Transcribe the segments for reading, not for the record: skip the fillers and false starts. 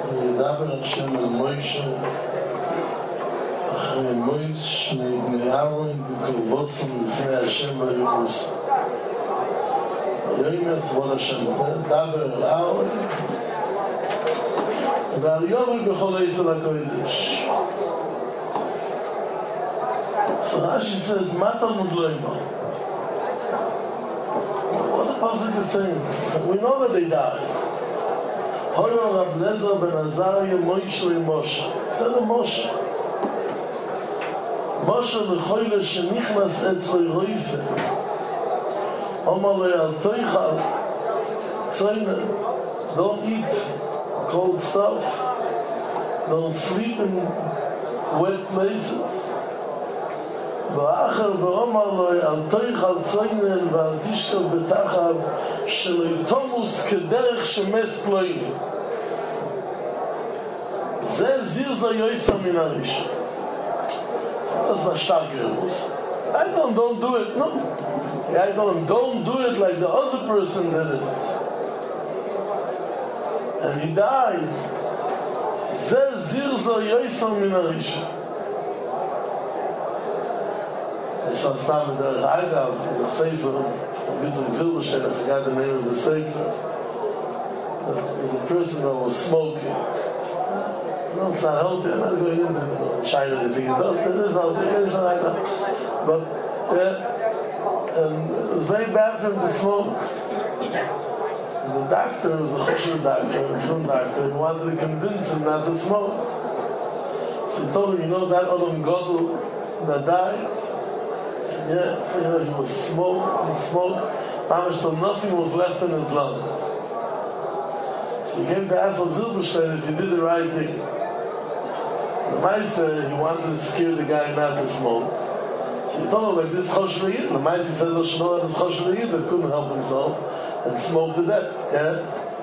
וידבר השם אל מוישה אחרי מויס שני בני אהרון בקרבוסם לפני השם ויבוסם. היום יצבון השם דבר אל אהרון ועל יובל בכל עשר הקודש. So Rashi says, Matalmud Loima. What the pasuk is saying? We know that they died. Hoyo Rav Lezer ben Azariah Moshe Moshe. Said to Moshe. Moshe v'choyle shenichnas etzvei roife. Omar lo yal toichal tzoyne. Don't eat cold stuff. Don't sleep in wet places. ואחר ואומר לו אל תאכל צוינן ואל תשכב בתחב שלא יתומוס כדרך שמס פלויני. זה זירזו יויסר מן הראשון. זה starker was. Don't do it. No. Don't do it like the other person did it. And he died. זה זירזו יויסר מן הראשון. It's on time with the Agav, there's a sefer, Yitzchak Zilberstein, I forgot the name of the sefer. There's a person that was smoking. No, it's not healthy. I'm not going into China to think it does. It is healthy. It's not like that. But, and it was very bad for him to smoke. And the doctor was a choshev doctor, a film doctor, and wanted to convince him not to smoke. So he told him, you know that Adam Godel that died? Yeah, so he was smoke and smoke. Mamish till nothing was left in his lungs. So he came to ask Zilberstein if he did the right thing. The Meiser, he wanted to scare the guy not to smoke. So he told him like this Choshev Yid. The Meiser said, no, Shemel had this Choshev Yid that couldn't help himself and smoked to death. Yeah?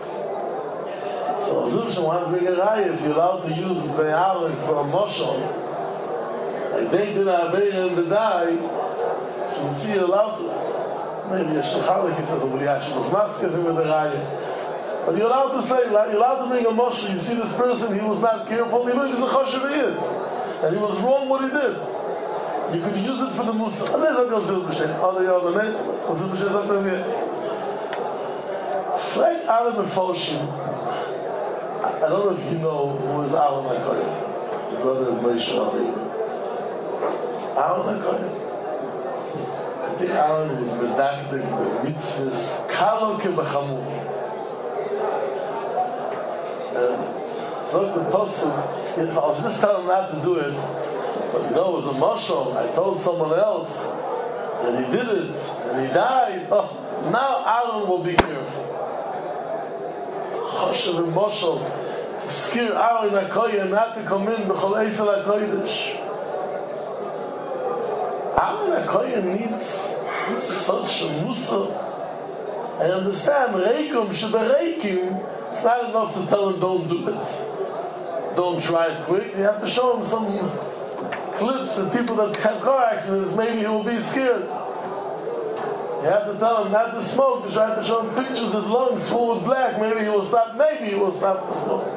So Zilberstein wanted to bring a raya if you're allowed to use Bnei Aaron for a moshel. Like they did Aveira and they died. So we see you're allowed to, maybe a shechalik, he says, but was masked him with a raya. But you're allowed to say, you're allowed to bring a moshe. You see this person, he was not careful, he was a choshev yid. And he was wrong what he did. You could use it for the Musa. As I said, Zilberstein, other name, Zilberstein sagt das hier. Frag alle Mefoshim. I don't know if you know who is Aaron HaKohen. The brother of Moshe Rabbeinu. Aaron HaKohen. I think Aaron was medakdek the mitzvahs kalo kebachamur. So the pasuk, I was just telling him not to do it, but you know it was a mashal. I told someone else that he did it and he died. Oh, now Aaron will be careful. Choshev and mashal to scare Aaron HaKohen not to come in b'chol eisel HaKodesh. Aaron HaKohen needs such a musa. I understand, reikum shebereikim, it's not enough to tell him don't do it. Don't drive quick. You have to show him some clips of people that have car accidents. Maybe he will be scared. You have to tell him not to smoke. You try to show him pictures of lungs full with black. Maybe he will stop. Maybe he will stop the smoke.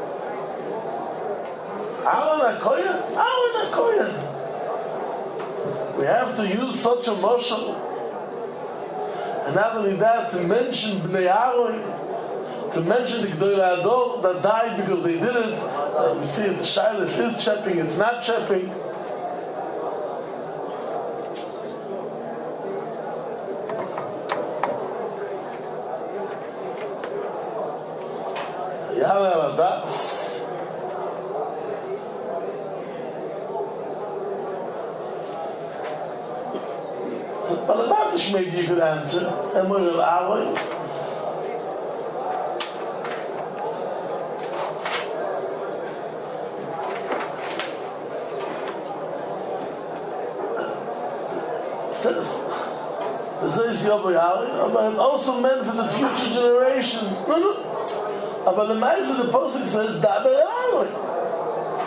Aaron HaKohen? Aaron HaKohen. We have to use such a moshel. And not only that, to mention Bnei Aaron, to mention the Gdolei Ador that died because they did it. We see it's a shayla, it is chepping, it's not chepping. Yala Radas. So, Balabatish maybe you could answer. Emor El Aaron. Says, but also meant for the future generations. No. But the Ma'aseh, the Pasuk says, Daber Aaron.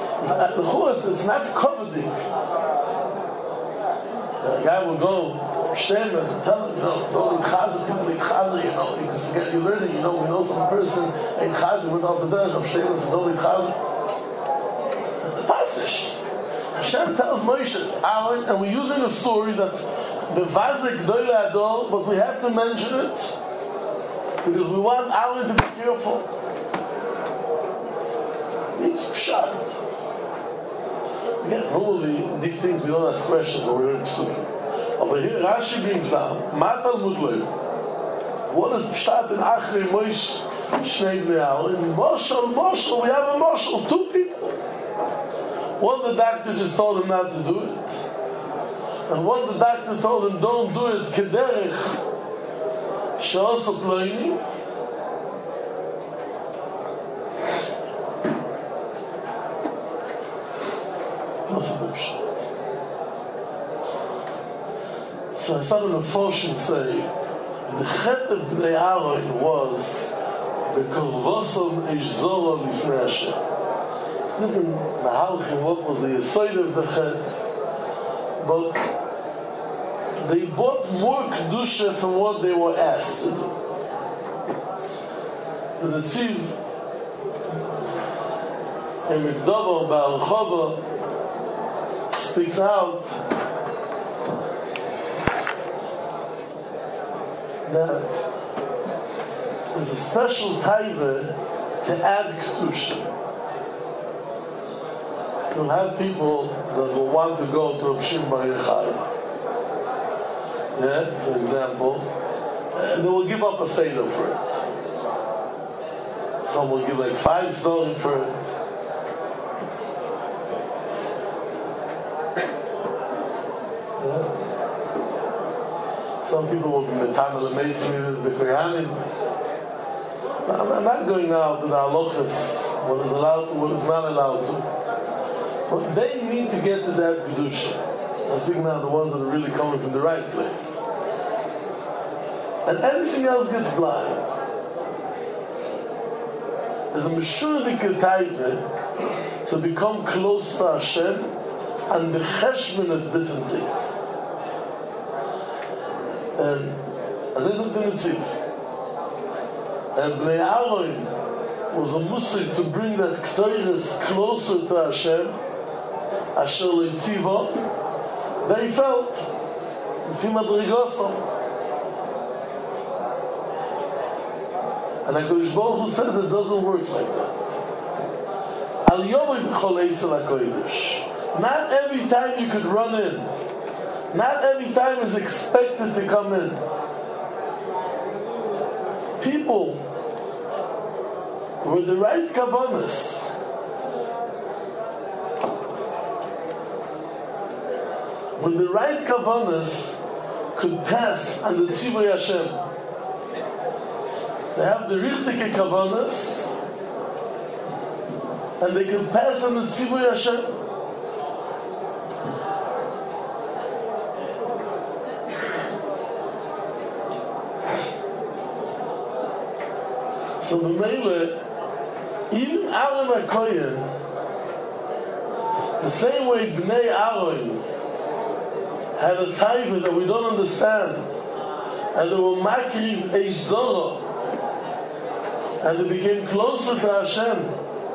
It's not coveting. A guy will go Stem and tell them, don't eat chazer, people eat chazer, you can forget your learning, we know some person ate chazer, went off the derech of Stem and said, don't eat chazer. The pasnish. Hashem tells Moshe, Aaron, and we're using a story that bevazik doyle adol, but we have to mention it because we want Aaron to be careful. It's pshat. Again, normally these things we don't ask questions when we're in Psukim. But here Rashi brings down, Matal Mudloy. What is pshat in Achrei Moshe Shnei Bnei Aaron? In Moshel, we have a Moshel, two people. One, the doctor just told him not to do it. And one, the doctor told him, don't do it, kederech, she'oso ploini. What's the pshat? So I started to fortune say, the chet of Bnei Aaron was, bekorvosom eish zoro lifnei Hashem. Different Mahalchim, what was the Yesod of the Chet, but they bought more Kedusha from what they were asked to do. The Netziv in Mikdavar Ba'archova speaks out that there's a special taiva to add Kedusha. You'll have people that will want to go to Shimon Bar Yochai. For example, and they will give up a seder for it. Some will give like 5 stolen for it. Some people will be metamel amazing with the Kohanim. I'm not going now to the halachas, what is allowed to, what is not allowed to. But they need to get to that Kedusha. I'm speaking now the ones that are really coming from the right place. And everything else gets blind. There's a Meshurik Taiva to become close to Hashem and the cheshbon of different things. And as I said to Netziv, and Bnei Aaron was a musik to bring that Ktoiris closer to Hashem, Asher Leitziva, they felt Lefi Madrigoso. And HaKadosh Baruch Hu says it doesn't work like that. Al Yomim Chol Eisel HaKodesh. Not every time you could run in. Not every time is expected to come in. People with the right kavanas, when the right kavanas could pass on the Tzivui Hashem, they have the richtige kavanas, and they can pass on the Tzivui Hashem. So the Mele, even Aaron HaKoyen, the same way Bnei Aaron had a taiva that we don't understand, and they were makriv eish zoro, and they became closer to Hashem.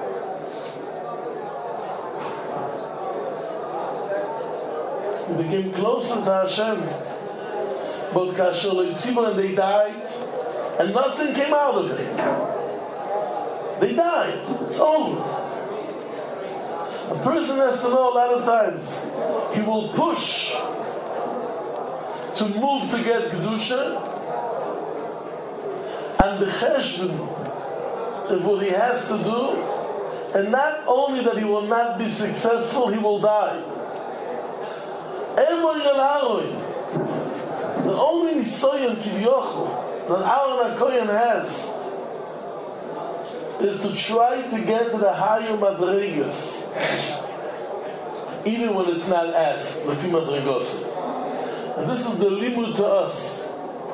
They became closer to Hashem. But kasher loitziva, and they died, and nothing came out of it. They died. It's over. A person has to know a lot of times he will push to move to get Kedusha, and the cheshbon of what he has to do, and not only that he will not be successful, he will die. The only nisoyon kivyochel that Aaron HaKoyen has is to try to get to the higher madrigas, even when it's not asked, lefi madrigos. And this is the limud to us.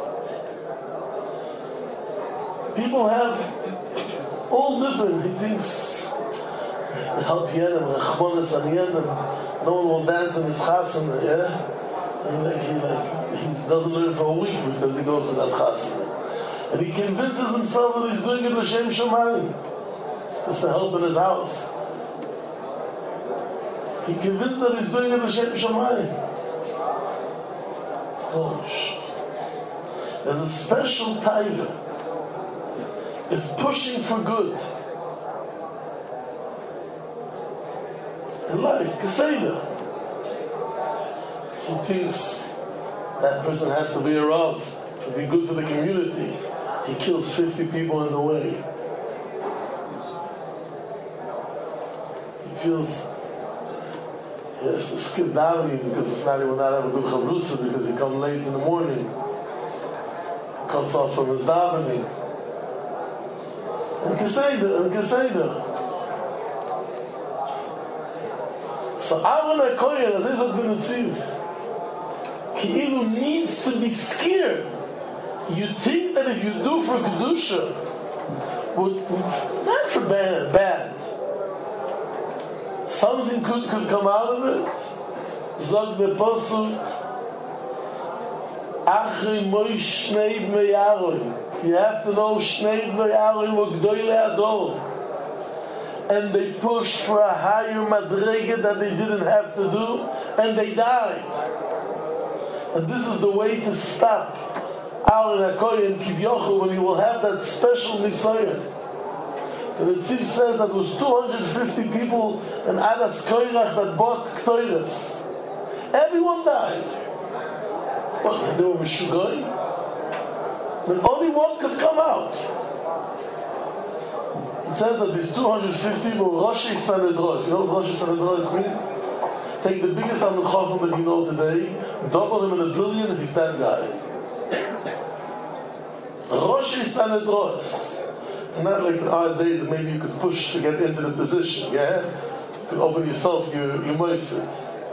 People have all different, he thinks, help Yenem, Rachmanis and Yenem, no one will dance in his chasen, yeah? He doesn't learn for a week because he goes to that chassid. And he convinces himself that he's doing it l'shem shamayim, just to help in his house. He convinced that he's doing it l'shem shamayim. It's foolish. There's a special taiva. If pushing for good in life, kaseda, he thinks that person has to be a rav to be good for the community. He kills 50 people in the way. He feels he has to skip davening because if not he will not have a good chavrusa because he comes late in the morning. He comes off from his davening. And kaseda. So Aaron HaKohen, as Ezra ben Netziv, Ki'ilu needs to be scared. You think that if you do for Kedusha, not for bad, something good could come out of it. Zog the Pasuk, Achri Moish Shnei Bnei Aaron. You have to know Shnei Bnei Aaron were Gdoilei Ador. And they pushed for a higher madrega that they didn't have to do, and they died. And this is the way to stop Aaron HaKohen Kivyochel when he will have that special Nisayon. The Netziv says that there was 250 people in Adas Koirach that bought Ktoiras. Everyone died. What, they were Meshugoy? But only one could come out. It says that these 250 were Roshi Sanedros. You know what Roshi Sanedros means? Take the biggest Talmid Chacham that you know today, double him in a billion, and he's that guy. Roshi Sanedros. And not like in our days that maybe you could push to get into the position, yeah? You could open yourself, you moisid.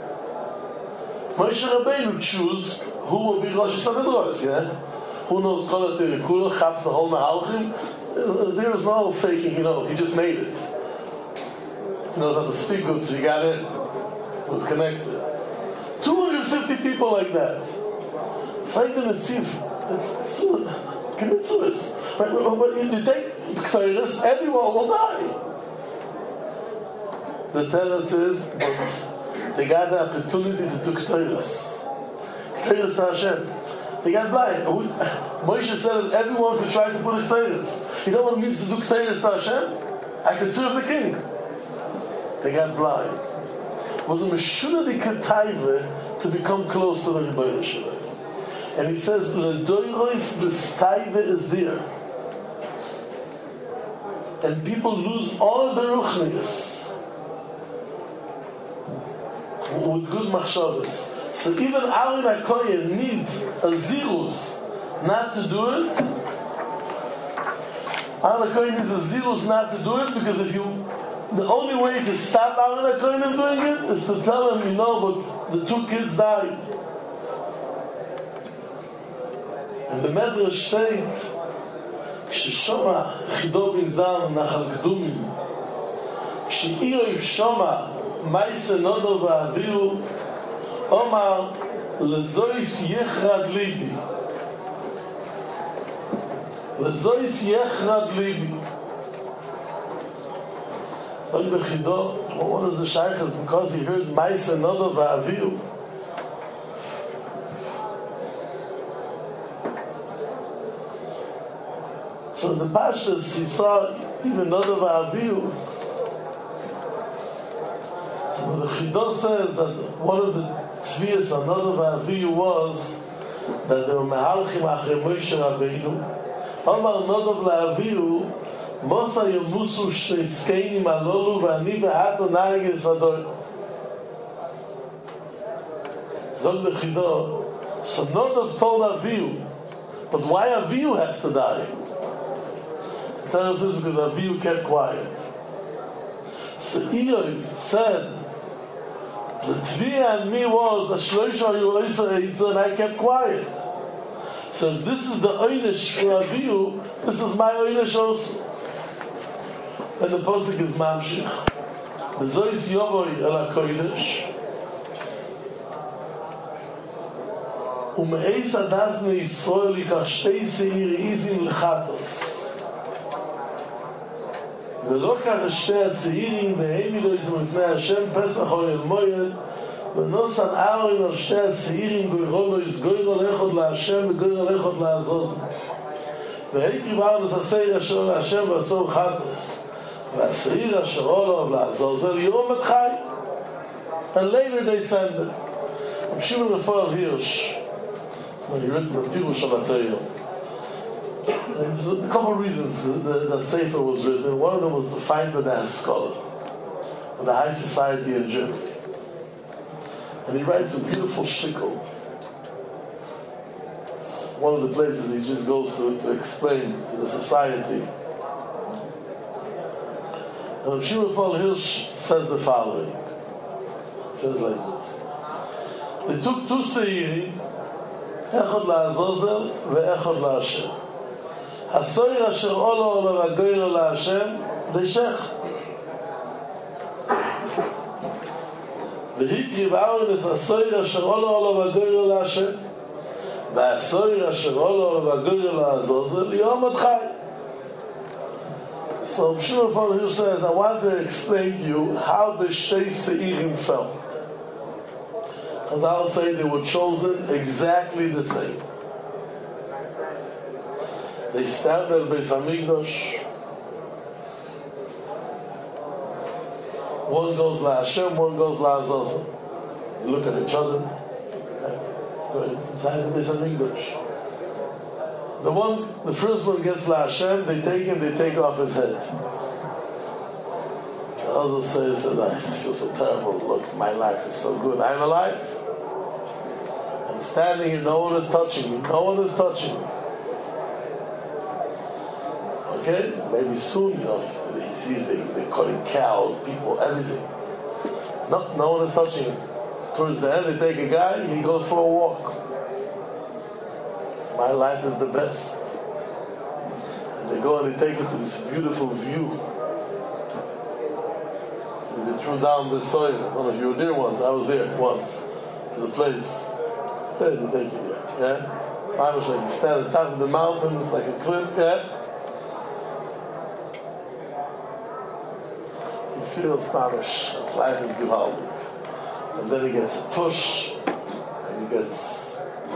Moshe Rabbeinu choose who will be Roshi Sanedros, yeah? Who knows Kol HaTerikula, Chaps the whole Mahalchim? There was no faking, he just made it. He knows how to speak good, so he got in. He was connected. 250 people like that. Fight in the Netziv. It's Kmitzuis. But you take Ktoiris, everyone will die. The teretz is, but they got the opportunity to do Ktoiris. Ktoiris to Hashem. They got blind. Moshe said that everyone could try to put a Ktoiris. You know what it means to do Ktoiris to Hashem? I could serve the king. They got blind. It was a Meshuna Ketaive to become close to the Rebbeinu Shalom. And he says, L'doirois b'staive is there. And people lose all of their ruchnius with good machshavas. So even Aaron HaKohen needs a zirus not to do it. Aaron HaKohen needs a zirus not to do it because the only way to stop Aaron HaKohen from doing it is to tell him, but the two kids died. And the Medrash state, כששומע חידות נזדם נחל קדומים, כשאירב שומע מייסה נודו ואווירו, אומר לזויס יחרד ליבי. לזויס יחרד ליבי. So the Chido, one of the shaykhs, because he heard Maisa Nodo Va'aviu, so the Pashas, he saw even Nodo Va'aviu. So the Chido says that one of the Tviyas on Nodo Va'aviu was that they were Mehalchim Achrei Moshe Rabbeinu. Omar Nodo Va'aviu, Mosa Yomusu Shnei Skeinim Alolu V'ani V'hato Naheg Esador. Zog the Chido. So Nodov told Avihu, but why Avihu has to die? The Torah says because Avihu kept quiet. So Eoy said, the Tviyah and me was that Shloisha Yu Oisa Eitzah and I kept quiet. So if this is the Oynish for Avihu, this is my Oynish also. And the posuk is mamshich. Bezois yovoy el hakodesh. ומאיס הדס בני ישראל ייקח שתי שעיר איזים לחטוס. ולא כך שתי השעירים והעמידו איזו לפני השם פסח אוהל מועד ונוסן אהרון על שתי השעירים גוירו לו גוירו לאחד להשם וגוירו לאחד לעזוז והקריב אהרון את השעיר אשר להשם ועשור חטוס והשעיר אשר עולו לעזוז יום את חי. And later they send it. I'm Shimon Raphael Hirsch when he written the Pirush HaTorah. There's a couple of reasons that Sefer was written. One of them was to fight with the Haskalah, with the high society in Germany. And he writes a beautiful shtickle. It's one of the places he just goes to explain to the society. And Shimon Raphael Hirsch says the following. He says like this. They took two seirim, echad la'azozel ve'echad la'ashem. Hasoir asher olo olo v'goyro la'ashem, deshech. V'hikriv Aaron es hasoir asher olo olo v'goyro la'ashem, v'hasoir asher olo olo v'goyro la'azozel, yom ad chai. So Shimon Raphael Hirsch says, I want to explain to you how the shtei seirim felt. As I'll say, they were chosen exactly the same. They stand at Beis Hamikdash. One goes La Hashem, one goes La Azazel. They look at each other. Go inside the Beis Hamikdash. The first one gets La Hashem. They take off his head. The other says, I feel so terrible. Look, my life is so good. I'm alive. I'm standing here, no one is touching me. No one is touching me. Okay? Maybe soon, he sees they're cutting cows, people, everything. No one is touching him. Towards the end, they take a guy, he goes for a walk. My life is the best. And they go and they take it to this beautiful view. And they threw down the soil. I don't know if you were there once. I was there once. To the place. They take you there. Yeah? I was like you stand at the top of the mountain, it's like a cliff. Yeah? He feels Spanish. His life is gewaldig. And then he gets a push. And he gets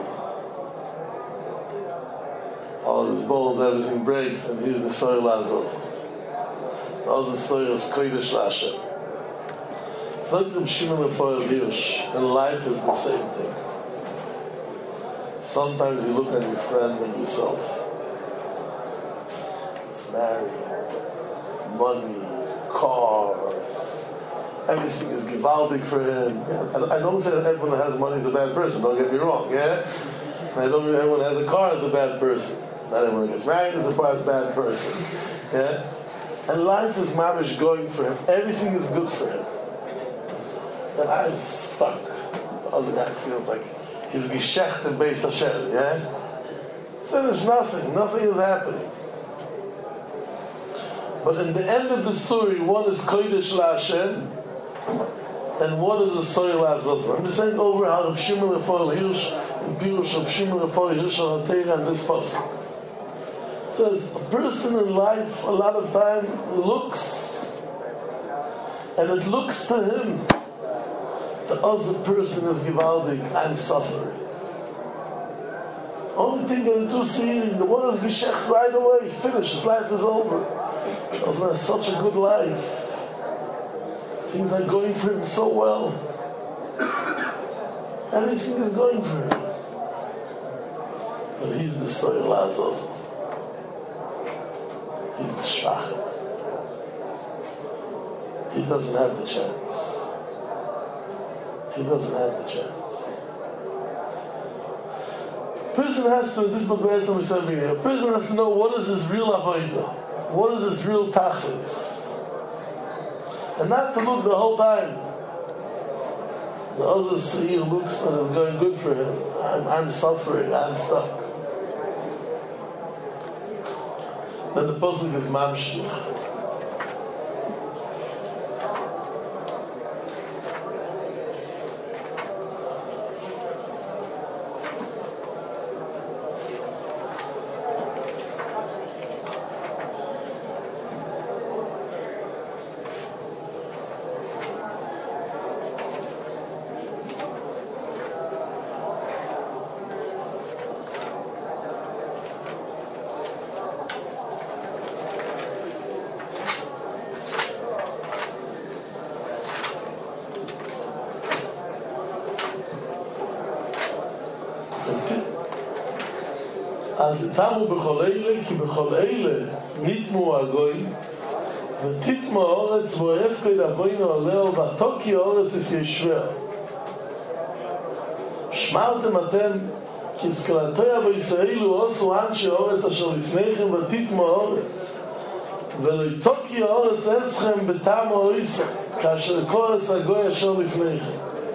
all his bones, everything breaks, and he's the soil Azazel. Those are soil's Kodesh Lashem. Sometimes Shimon Raphael Hirsch, and life is the same thing. Sometimes you look at your friend and yourself. It's married, money, cars, everything is gewaldig for him. I don't say that everyone that has money is a bad person, don't get me wrong, yeah? I don't mean everyone that has a car is a bad person. Not everyone gets married is a bad person. Yeah? And life is mamish going for him. Everything is good for him. And I'm stuck. The other guy feels like he's geshecht in Beis Hashem. Yeah? Finish nothing. Nothing is happening. But in the end of the story, one is Kodesh LaHashem and one is a Soil LaZazman. I'm just saying over how Reb Shimon Raphael Hirsch and Pirush Reb Shimon Raphael Hirsch on HaTorah and this pasuk. Says a person in life a lot of time looks and it looks to him the other person is gewaldig, I'm suffering. Only thing that the two see, the one is geshecht right away, finished, his life is over. He also has such a good life. Things are going for him so well. Everything is going for him. But he's the soil Azazel. He's the shvachim. He doesn't have the chance. He doesn't have the chance. A person has to, this book a person has to know what is his real avodah, what is his real tachlis. And not to look the whole time. The other seir looks and it's going good for him. I'm suffering, I'm stuck. Then the pasuk is mamshich. אל תתמו בכל אלה, כי בכל אלה נתמו הגויים, ותתמו האורץ בו יפקד אבוינו עולהו, ותוקי האורץ ישביה. שמרתם אתם, כי זכרתיה בישראלו עושו אנשי האורץ אשר לפניכם, ותתמו האורץ. ולא תוקי האורץ אסכם בטעם האויסו, כאשר כורס הגוי אשר לפניכם.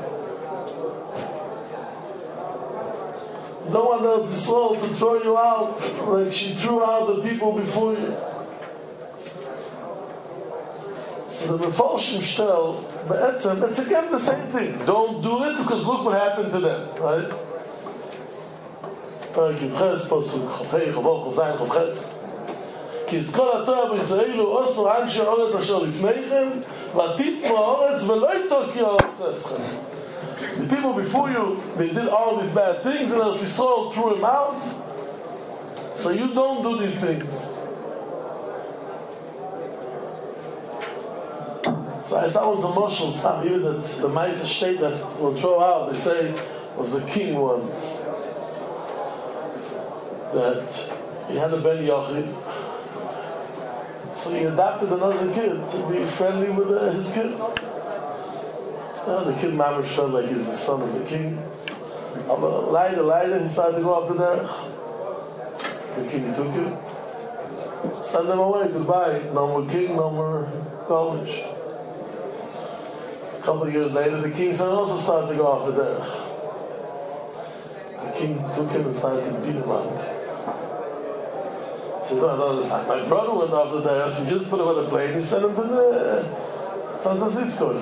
You don't want Eretz Yisrael to throw you out like she threw out the people before you. So the Meforshim shtel, Be'etzem, it's again the same thing. Don't do it because look what happened to them, right? Perek Yudches, Pasuk Chavhei, Chavol, Chavzayin, Chavches. כי יזכור התורה בישראלו עושו אנשי האורץ אשר לפניכם, ותתמו האורץ ולא יתוקי האורץ אסכם. The people before you, they did all these bad things, and Eretz Yisrael threw them out. So you don't do these things. So I saw once a moshel stuff, even that the Maisa state that will throw out, they say, was the king once. That he had a Ben Yochid. So he adopted another kid to be friendly with his kid. The kid Mamish felt like he's the son of the king. Later, he started to go off the derech. The king took him, sent him away, goodbye. No more king, no more college. A couple of years later, the king's son also started to go off the derech. The king took him and started to beat him up. So no, it's like my brother went off the derech. We just put him on the plane. He sent him to the San Francisco.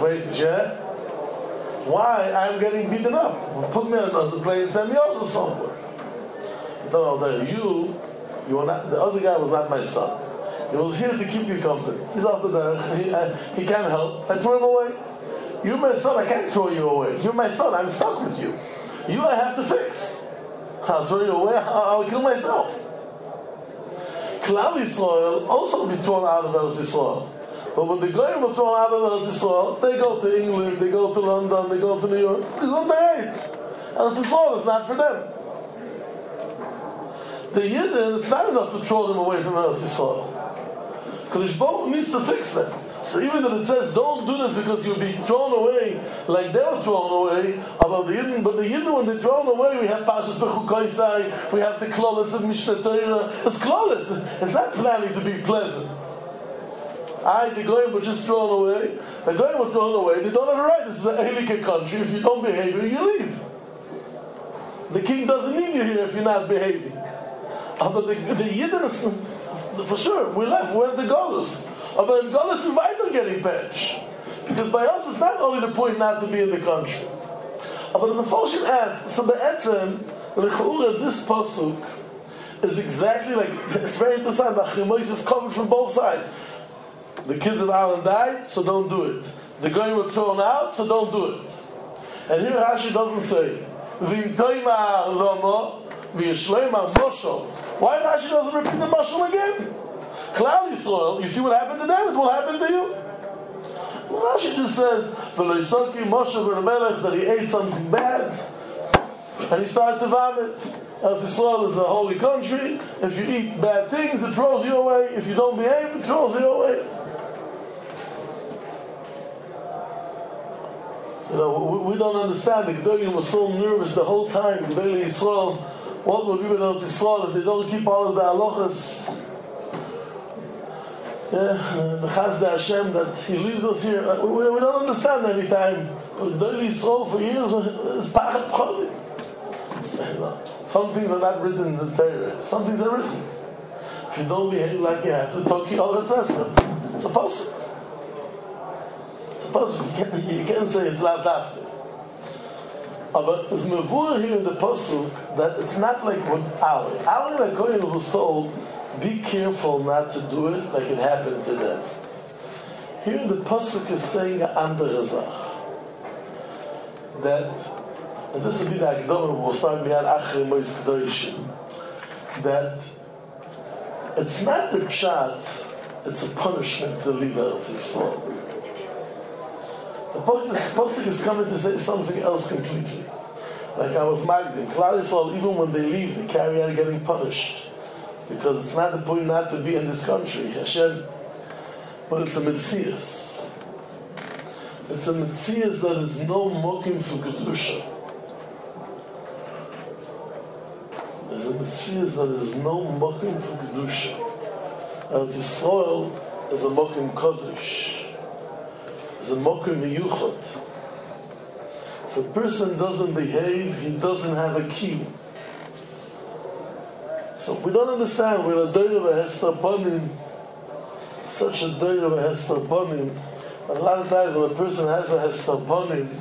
Why I'm getting beaten up? Put me on another plane and send me also somewhere. I don't know, you are not. The other guy was not my son. He was here to keep you company. He's off the derech. He can't help. I threw him away. You're my son. I can't throw you away. You're my son. I'm stuck with you. You I have to fix. I'll throw you away. I'll kill myself. Klal Yisrael also be thrown out of Eretz Yisrael. But when the Goyim were thrown out of Eretz Yisrael, they go to England, they go to London, they go to New York. Because what they hate. Eretz Yisrael is not for them. The Yidden, it's not enough to throw them away from Eretz Yisrael. Kodesh Baruch Hu needs to fix them. So even if it says, don't do this because you'll be thrown away like they were thrown away, but the Yidden, when they're thrown away, we have Pashas Bechukoisai, we have the Klolis of Mishnah Torah. It's Klolis. It's not planning to be pleasant. The Goyim were just thrown away. The Goyim were thrown away. They don't have a right. This is an Eilike country. If you don't behave here, you leave. The king doesn't need you here if you're not behaving. But the Yidden, for sure, we left. We went to Golus. But in Golus, we might not getting patch. Because by us, it's not only the point not to be in the country. But the Meforshim asks, so Be'etzem, this pasuk is exactly like, it's very interesting. The Achimois is covered from both sides. The kids of Aaron died, so don't do it. The Goyim were thrown out, so don't do it. And here Rashi doesn't say, V'imtoima lomo, v'yeshloima moshel. Why Rashi doesn't repeat the moshel again? Klal Yisrael, you see what happened to them, it will happen to you. Rashi just says, V'lo yisoki Moshe ben Melech, that he ate something bad, and he started to vomit. Eretz Yisrael is a holy country. If you eat bad things, it throws you away. If you don't behave, it throws you away. You know, we don't understand. The Gedolim was so nervous the whole time. Gedolei Yisrael, what will be with Eretz Yisrael if they don't keep all of the halachas? The Chasdei Hashem that He leaves us here. We don't understand any time. Gedolei Yisrael for years is pachat cholim. Some things are not written in the Torah. Some things are written. If you don't behave like you have to, Toki Oretz Eskem. It's a pasuk. You can't say it's lav dafke. But it's mevur here in the pasuk that it's not like what Ali HaKohen was told, be careful not to do it like it happened to them. Here the pasuk is saying an andere Zach. That, and this will be the Akdamah, we'll start beyond Achri Mois Kedoshim, that it's not the pshat, it's a punishment to leave Eretz Yisrael. The pasuk is coming to say something else completely. Like I was magdim. Klal Yisrael, even when they leave, they carry out getting punished. Because it's not the point not to be in this country. Hashem, but it's a Metzias. It's a Metzias that is no mokim for Kedusha. There's a Metzias that is no mokim for Kedusha. And Yisrael is a mokim Kodesh. It's a mokim miyuchot. If a person doesn't behave, he doesn't have a key. So we don't understand. We're a doy of a hester ponim, such a doy of a hester ponim. A lot of times when a person has a hester ponim,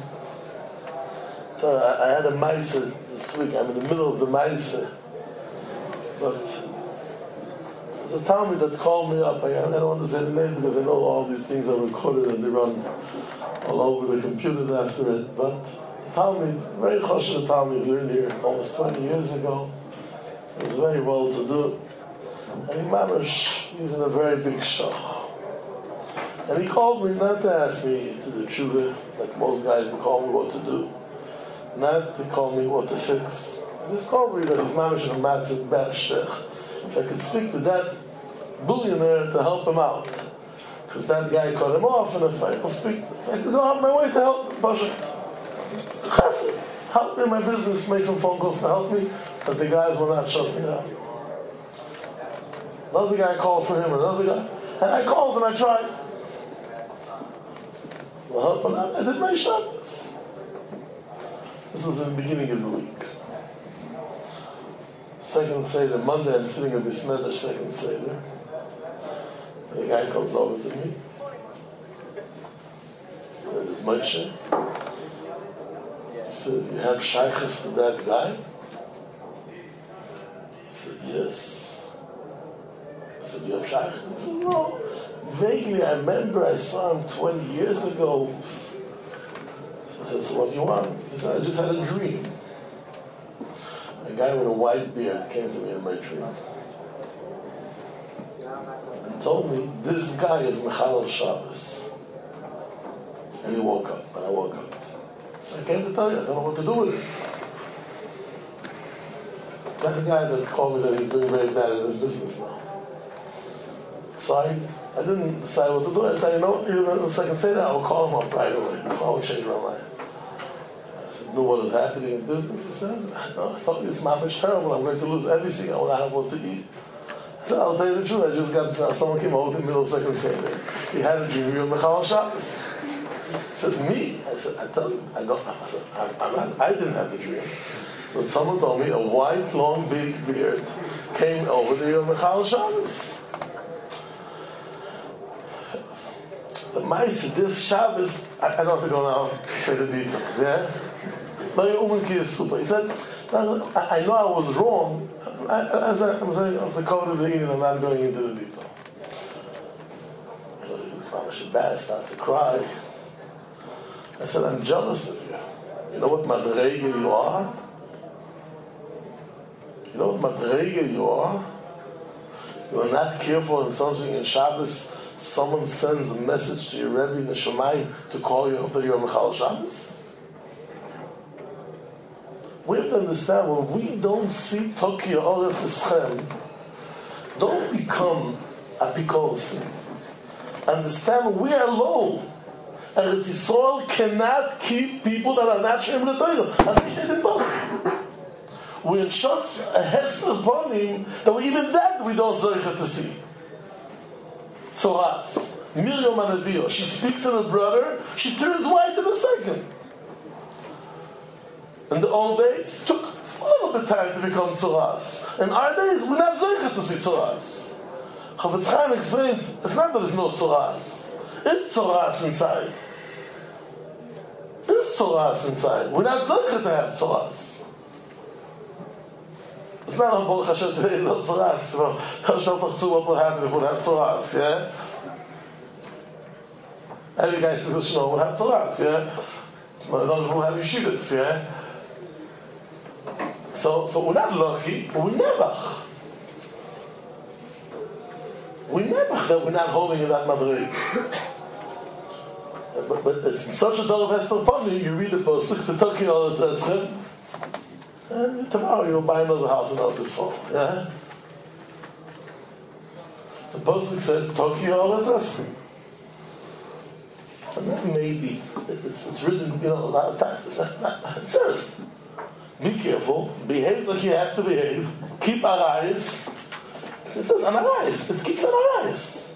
I had a ma'aser this week. I'm in the middle of the ma'aser, but there's a Talmud that called me up. I don't want to say the name because I know all these things are recorded and they run all over the computers after it. But the Talmud, very choshev Talmud, learned here almost 20 years ago. He was very well to do. And he's in a very big shach. And he called me not to ask me to do tshuva, like most guys would call me what to do. Not to call me what to fix. He just called me that he's mamish in a matzah bad shtech. If I could speak to that billionaire to help him out. Because that guy cut him off, and if I could go out my way to help him, Chesed, help me in my business, make some phone calls to help me, but the guys will not shut me down. Another guy called for him, another guy, and I called and I tried. Well, help him out. I did my Shabbos. This was in the beginning of the week. Second Seder, Monday, I'm sitting in this Medrash, second Seder. And the guy comes over to me. His name is Moshe. He says, "You have shaykhs to that guy?" I said, "Yes." I said, "You have shaykhs?" He said, "No. Vaguely, I remember I saw him 20 years ago." So I said, "So what do you want?" He said, "I just had a dream. A guy with a white beard came to me in my dream and told me, this guy is Mechalel Shabbos." And he woke up, and I woke up. So I came to tell you, I don't know what to do with it. That guy that called me that he's doing very bad in his business now. So I didn't decide what to do. I said, you know, even in the second Seder, I will call him up right away. I will change my mind. I said, know what is happening in business? He says, no, I thought this mamish terrible. I'm going to lose everything. I will not have what to eat. I said, I'll tell you the truth. I just got, someone came over to the middle of the second Seder. He had a dream of Mechalel Shabbos. He said, me? I said, I tell you, I don't. I said, I didn't have the dream. But someone told me a white, long, big beard came over to Yom Mechalel Shabbos. The mice, this Shabbos, I don't have to go now to say the details, yeah? He said, I know I was wrong. As I'm saying, of the code of the Indian, I'm not going into the detail. He was probably embarrassed, started to cry. I said, I'm jealous of you. You know what madrega you are? You know what madrega you are? You are not careful in something in Shabbos. Someone sends a message to your Rebbe in the Shemayim to call you up that you're Mechalel Shabbos. We have to understand, when we don't see Tokyo Oretz Eschem, don't become apikosim. Understand, we are low. And Eretz Yisrael cannot keep people that are not Shem L'Toyel. That's impossible. We're in such a hester upon him that even that we don't zeicha to see. Tzoras. Miriam Anavio. She speaks to her brother. She turns white in a second. In the old days, it took a little bit of time to become Tzoras. In our days, we're not zeicha to see Tzoras. Chafetz Chaim explains, it's not that there's no Tzoras. It's Tzoras inside. There's Tzoras inside. We're not zeicha to have Tzoras. It's not on Baruch Hashem today, it's not Tzoras. So, what will happen if we have Tzoras, yeah? Every guy says, we'll have Tzoras, yeah? We'll have yeshivas, yeah? So we're not lucky, but we're nevach. We're nevach that we're not holding in that madrig. But it's such a dollar of Hester upon you read the Pasuk, the Tokyo Oretz Eschem, And tomorrow you'll buy another house in Eretz Yisrael. Yeah? The Pasuk says, Toki Eretz. And that may be, it's written, a lot of times. It says, be careful, behave like you have to behave, keep arayis. It says arayis, it keeps arayis.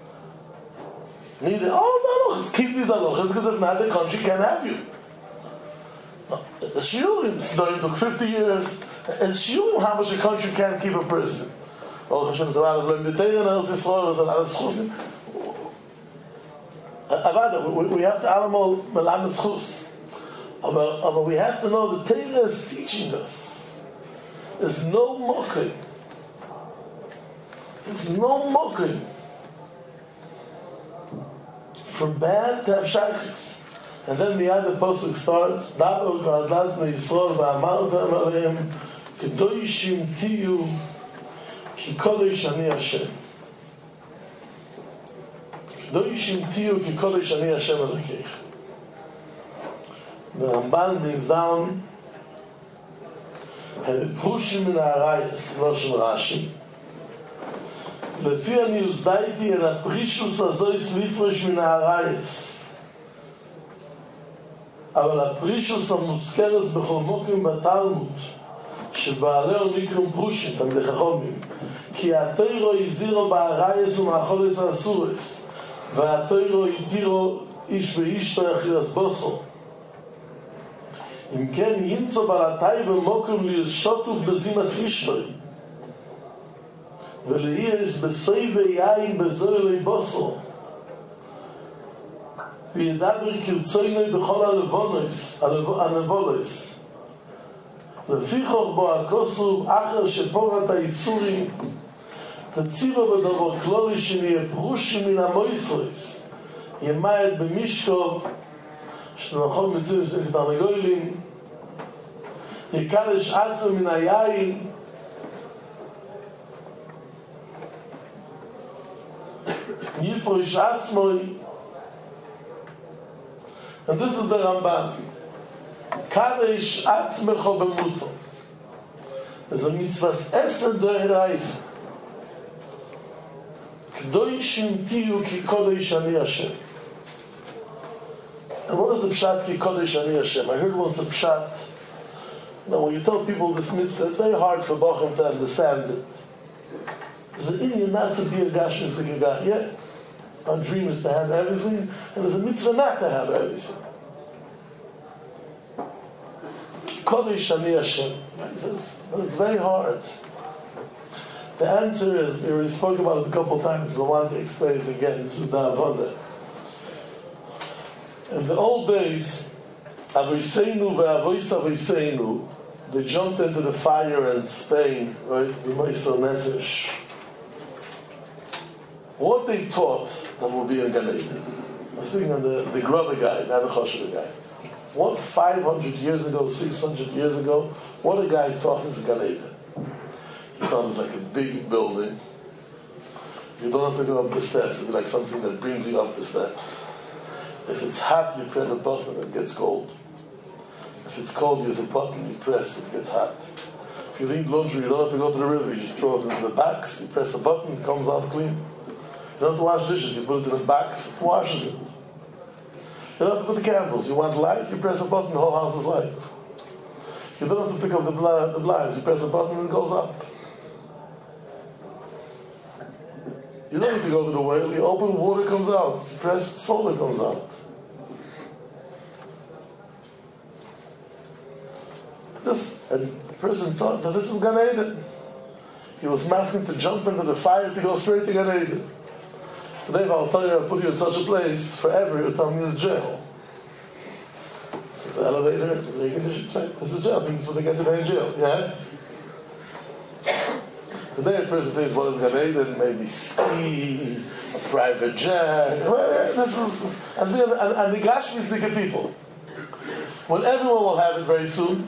Need all the halachas, keep these halachas, because if not, the country can't have you. No, the shiurim, Snoim took 50 years, and shiurim, how much a country can't keep a person. Oh, Hashem is a lot of learning the Torah, and Eretz Yisrael is a lot of schusim. We have to animal melamed schus. But we have to know the Torah is teaching us. There's no mocking. There's no mocking. For bad to have shaykhs. And then the pasuk starts, Dabar ka'adlas me'Yisrael v'amartem aleim kedoshim tiyu ki kodesh ani Hashem. Kedoshim tiyu ki kodesh ani Hashem elokeich. The Ramban brings down and pushim min ha'arayis Lashon Rashi. לפי אני הוסדאיתי אל הפרישוס הזויס לפרש מן הערייס. אבל הפרישוס המוזכרס בכל מוקים בתלמוד, שבעלהו נקראים פרושים, תלמידי חכמים, כי התוירו הזירו בערייס ומאכולס האסורס, והתוירו התירו איש ואישתו יחירס בוסו. אם כן ימצא בלעתאי ומוקים לישותוף בזימס אישברי, ולהירס בסוי ויין בזוי לבוסו וידבר כרצוינו בכל הנבולס לפיכך בו הכוסו אחר שפורת האיסורים תציבו בדבר כלולי שנהיה פרושים מן המויסרויס ימייד במשקוב שנוכל מצויים של תרנגולים יקלש עצמו מן היין Yifrosh Atzmoi. And this is the Ramban. Kadesh Atzmecho Bemuto. There's a mitzvahs Esed Do'erais. K'doishim tiyu ki kodesh ani Hashem. And what is the pshat ki kodesh ani Hashem? I heard once a pshat. When you tell people this mitzvah, it's very hard for Bochum to understand it. There's an Indian not to be a gashmistic guy. Yeah. Our dream is to have everything, and there's a mitzvah not to have everything. Kodesh Ani Hashem. It's very hard. The answer is, we already spoke about it a couple of times, but I want to explain it again. This is the Avada. In the old days, Aviseinu ve'avois Aviseinu, they jumped into the fire in Spain, right? B'moisel nefesh. What they taught that will be in Gan Eden. I'm speaking on the grubber guy, not the choshev guy. What 500 years ago, 600 years ago, what a guy taught is Gan Eden. He thought it's like a big building. You don't have to go up the steps. It's like something that brings you up the steps. If it's hot, you press a button, it gets cold. If it's cold, there's a button, you press, it gets hot. If you leave laundry, you don't have to go to the river. You just throw it into the box, you press a button, it comes out clean. You don't have to wash dishes, you put it in a box, it washes it. You don't have to put the candles. You want light, you press a button, the whole house is light. You don't have to pick up the blinds, you press a button and it goes up. You don't need to go to the well, you open, water comes out. You press, solar comes out. And the person thought that this is Gan Eden. He was asking to jump into the fire to go straight to Gan Eden. Today, if I'll tell you I'll put you in such a place forever, you'll tell me it's jail. So it's an elevator, it's an air conditioning. This is jail. I think this is what they get today in jail. Yeah? Today, a person says, what is Gan Eden? Maybe ski, a private jet. This is, as we have, and the Gashmistic people. When everyone will have it very soon,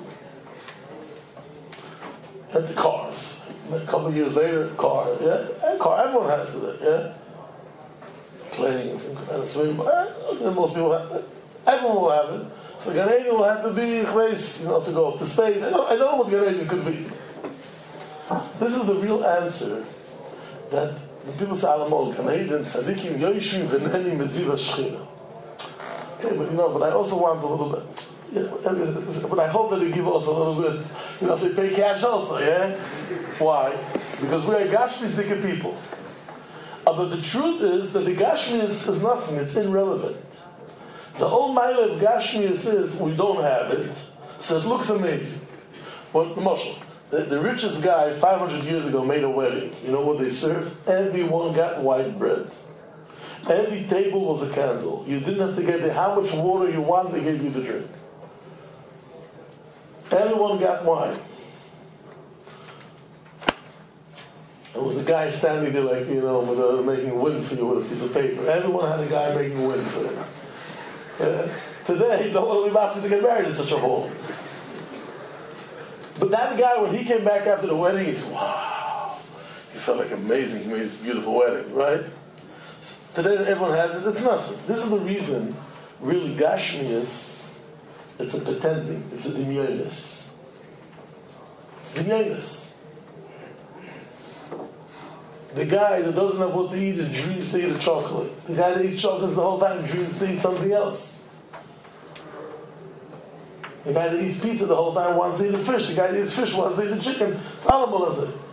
and the cars. A couple of years later, car, yeah? And car, everyone has today, yeah? Planes and swimming, most people have that. Everyone will have it. So Gan Eden will have to be to go up to space. I don't know what Gan Eden could be. This is the real answer that the people say, Alamol, Gan Eden, Tzadikim, Yoishim, V'neni, Meziva, Shechina. Okay, but I also want a little bit. Yeah, but I hope that they give us a little bit, if they pay cash also, yeah? Why? Because we are Gashmi-sticking people. But the truth is that the Gashmi is nothing, it's irrelevant. The whole mile of Gashmi is we don't have it, so it looks amazing. But the richest guy 500 years ago made a wedding. You know what they served? Everyone got white bread. Every table was a candle. You didn't have to get there. How much water you want, they gave you to drink. Everyone got wine. There was a guy standing there making wind for you with a piece of paper. Everyone had a guy making wind for them. Today, no one will be asking to get married in such a hall. But that guy, when he came back after the wedding, he said, wow, he felt like amazing. He made this beautiful wedding, right? So today, everyone has it. It's nothing. This is the reason, really, Gashmius, it's a pretending. It's a demionis. It's demionis. The guy that doesn't have what to eat dreams to eat a chocolate. The guy that eats chocolates the whole time dreams to eat something else. The guy that eats pizza the whole time wants to eat a fish. The guy that eats fish wants to eat a chicken. It's all of it.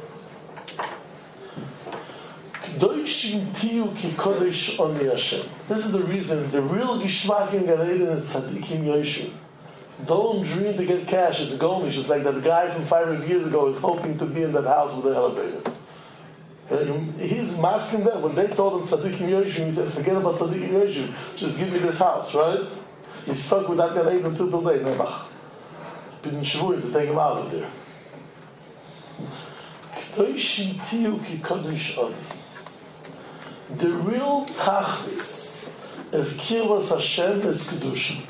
This is the reason. The real Gishmak in Gan Eden is Tzadikim Yoshim. Don't dream to get cash. It's goldish. It's like that guy from 500 years ago is hoping to be in that house with the elevator. He's masking that. When they told him Tzadikim Yoshim, he said, forget about Tzadikim Yoshim. Just give me this house, right? He's stuck with that Gan Eden until today. Nebach. It's been shvuim to take him out of there. The real tachlis of Kirvas Hashem is Kedusha.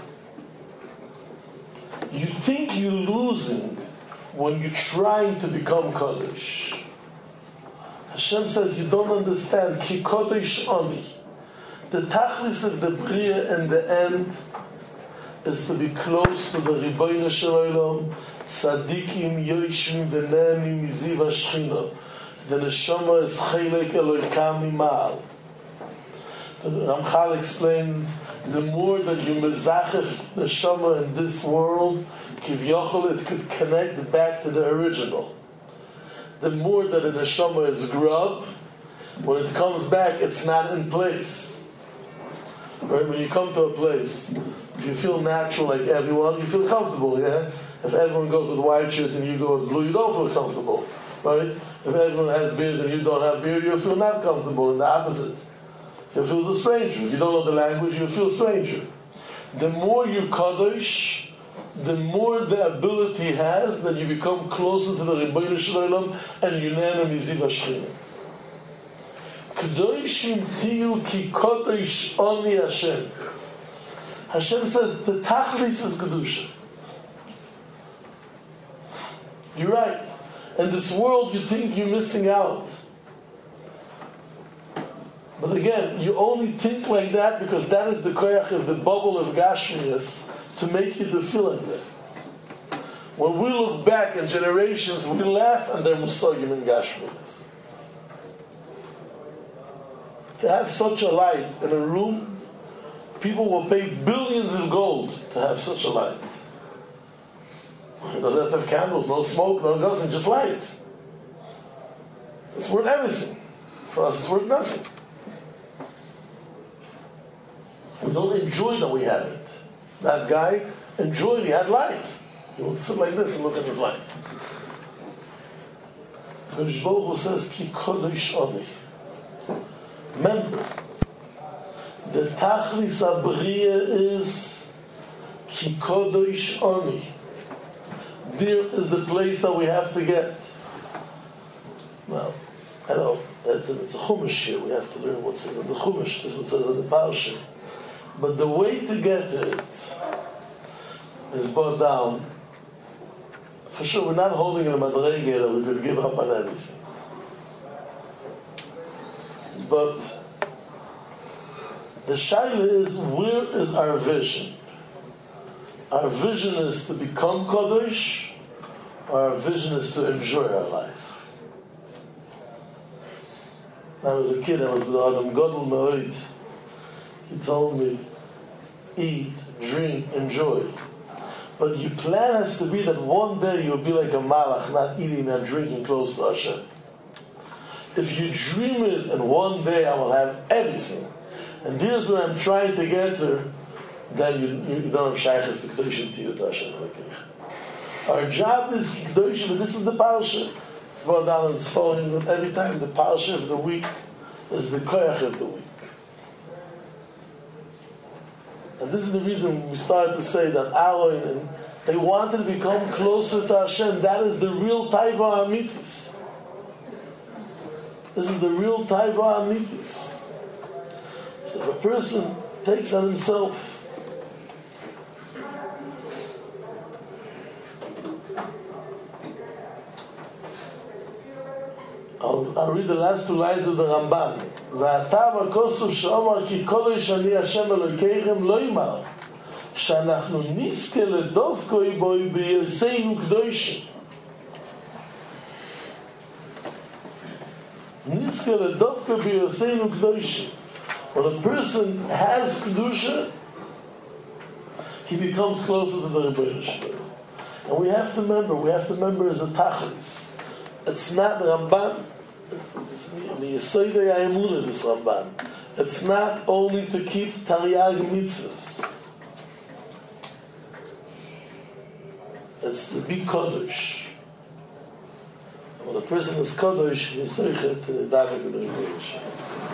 You think you're losing when you're trying to become Kodesh. Hashem says you don't understand. Ki Kodesh Ani. The tachlis of the Bria in the end is to be close to the Ribono Shel Olam, Tzadikim Yoshim V'neni Miziva Shechina. The neshama is Chelek Eloikam Mimal. The Ramchal explains, the more that you mezachef neshama in this world, kivyochel, it could connect back to the original. The more that a neshama is grub, when it comes back, it's not in place. Right? When you come to a place, if you feel natural like everyone, you feel comfortable, yeah? If everyone goes with white shirts and you go with blue, you don't feel comfortable, right? If everyone has beards and you don't have beard, you feel not comfortable, and the opposite. You feel a stranger. If you don't know the language, you feel stranger. The more you Kadosh, the more the ability has that you become closer to the Ribono Shel Olam and you nana miziv Hashchina. Kadoshim tiyu ki Kadosh Ani Hashem. Hashem says the tachlis is Kedusha. You're right. In this world, you think you're missing out. But again, you only think like that because that is the koyach of the bubble of Gashmias to make you to feel like that. When we look back in generations, we laugh and they're musogim in Gashmias. To have such a light in a room, people will pay billions of gold to have such a light. It doesn't have to have candles, no smoke, no nothing, just light. It's worth everything. For us, it's worth nothing. We don't enjoy that we have it. That guy enjoyed, he had light. He would sit like this and look at his light. Kodesh Baruch Hu says, Ki Kodesh Ani. Remember, the Tachlis Abriya is Ki Kodesh Ani. There is the place that we have to get. Now, I know, it's a Chumash here. We have to learn what says in the Chumash, is what says in the Parsha. But the way to get to it is brought down. For sure, we're not holding in a madrege that we could give up on everything. But the shaila is, where is our vision? Our vision is to become Kodesh, or our vision is to enjoy our life. When I was a kid, I was with Adam Godel Me'oid. He told me, eat, drink, enjoy. But your plan has to be that one day you'll be like a malach, not eating and drinking close to Hashem. If your dream is, and one day I will have everything, and here's where I'm trying to get to, then you don't have shaykhs to Kedoshim to you, to Hashem. Our job is Kedoshim, but this is the Parsha. It's brought down in Sforim that every time the Parsha of the week is the Koyach of the week. And this is the reason we started to say that Aaron, and they wanted to become closer to Hashem. That is the real Taiva Amitis. This is the real Taiva Amitis. So if a person takes on himself I'll read the last two lines of the Ramban. והטעם הכוסוף שאומר כי קודש אני השם אלוהיכם לא יאמר שאנחנו נזכה לדבקוי בו בהיותנו קדושים. נזכה לדבקוי בהיותנו קדושים. When a person has kedusha, he becomes closer to the Rebbeinu Shalom. And we have to remember as a tachlis. It's not Ramban. This Ramban. It's not only to keep Taryag mitzvahs. It's to be Kodesh. When a person is Kodesh, he's Zeichet to the Davik of the Rebbeinu Shalom.